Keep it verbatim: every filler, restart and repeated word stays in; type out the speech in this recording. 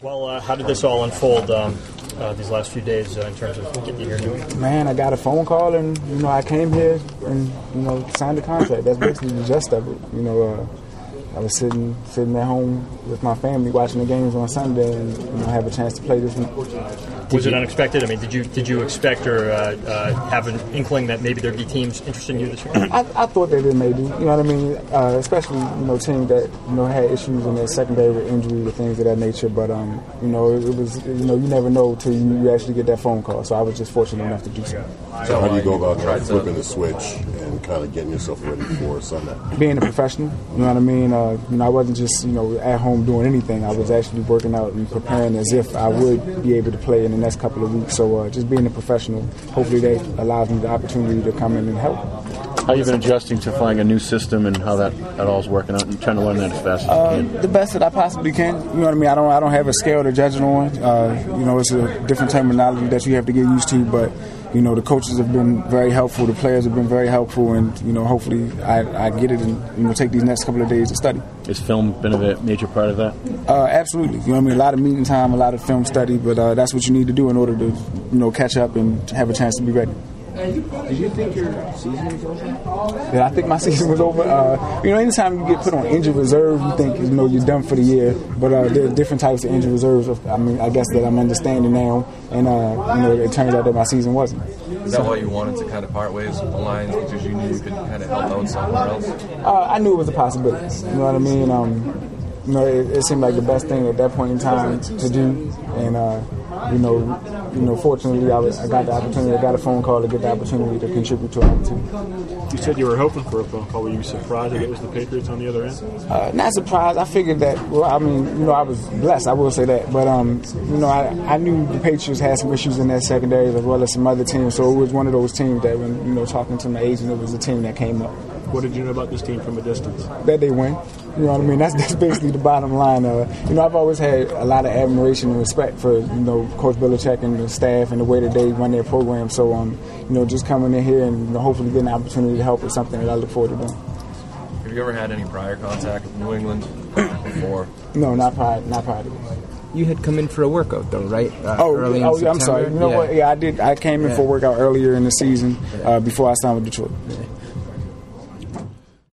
Well, uh, how did this all unfold um, uh, these last few days uh, in terms of getting you here? Man, I got a phone call and, you know, I came here and, you know, signed the contract. That's basically the gist of it. You know, uh, I was sitting sitting at home with my family watching the games on Sunday and, you know, have a chance to play this week. Was it unexpected? I mean, did you did you expect or uh, uh, have an inkling that maybe there'd be teams interested in you this year? I, I thought they did maybe. You know what I mean? Uh, especially, you know, teams that, you know, had issues in their secondary with injury or things of that nature. But, um, you know, it, it was, you know, you never know till you, you actually get that phone call. So I was just fortunate enough to do so. So how do you go about trying to flipping the switch and kind of getting yourself ready for Sunday? Being a professional, you know what I mean? Uh, you know, I wasn't just, you know, at home doing anything. I was actually working out and preparing as if I would be able to play in the next couple of weeks. So uh, just being a professional, hopefully that allows me the opportunity to come in and help. How have you been adjusting to finding a new system and how that, that all is working out and trying to learn that as fast as uh, you can? The best that I possibly can. You know what I mean? I don't I don't have a scale to judge it on. Uh, you know, it's a different terminology that you have to get used to, but you know, the coaches have been very helpful, the players have been very helpful, and, you know, hopefully I, I get it and, you know, take these next couple of days to study. Has film been a major part of that? Uh, absolutely. You know what I mean? A lot of meeting time, a lot of film study, but uh, that's what you need to do in order to, you know, catch up and have a chance to be ready. Did you think your season was over? Yeah, I think my season was over. Uh, you know, anytime you get put on injured reserve, you think, you know, you're done for the year. But uh, there are different types of injured reserves. I mean, I guess that I'm understanding now. And, uh, you know, it turns out that my season wasn't. Is that why you wanted to kind of part ways with the Lions, because you knew you could kind of help out somewhere else? Uh, I knew it was a possibility. You know what I mean? Um, you know, it, it seemed like the best thing at that point in time to do. And, uh, you know, you know, fortunately, I, was, I got the opportunity. I got a phone call to get the opportunity to contribute to our team. You said you were hoping for a phone call. Were you surprised that it was the Patriots on the other end? Uh, not surprised. I figured that. Well, I mean, you know, I was blessed. I will say that. But um, you know, I, I knew the Patriots had some issues in their secondary as well as some other teams. So it was one of those teams that, when, you know, talking to my agent, it was a team that came up. What did you know about this team from a distance? That they win. You know what I mean? That's that's basically the bottom line. Uh, you know, I've always had a lot of admiration and respect for, you know, Coach Belichick and the staff and the way that they run their program. So, um, you know, just coming in here and, you know, hopefully getting an opportunity to help is something that I look forward to doing. Have you ever had any prior contact with New England before? No, not prior, not prior to this. You had come in for a workout, though, right? Uh, oh, early in oh September? I'm sorry. You know yeah. what? Yeah, I did. I came in yeah. for a workout earlier in the season uh, before I signed with Detroit. Yeah.